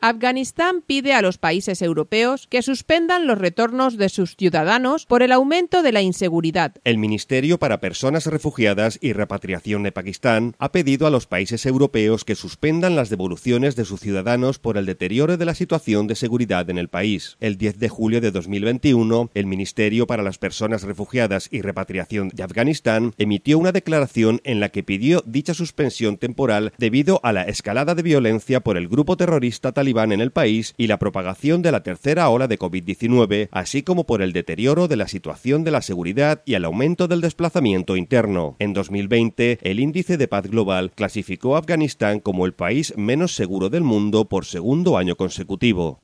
Afganistán pide a los países europeos que suspendan los retornos de sus ciudadanos por el aumento de la inseguridad. El Ministerio para Personas Refugiadas y Repatriación de Pakistán ha pedido a los países europeos que suspendan las devoluciones de sus ciudadanos por el deterioro de la situación de seguridad en el país. El 10 de julio de 2021, el Ministerio para las Personas Refugiadas y Repatriación de Afganistán emitió una declaración en la que pidió dicha suspensión temporal debido a la escalada de violencia por el grupo terrorista talibán en el país y la propagación de la tercera ola de COVID-19, así como por el deterioro de la situación de la seguridad y el aumento del desplazamiento interno. En 2020, el Índice de Paz Global clasificó a Afganistán como el país menos seguro del mundo por segundo año consecutivo.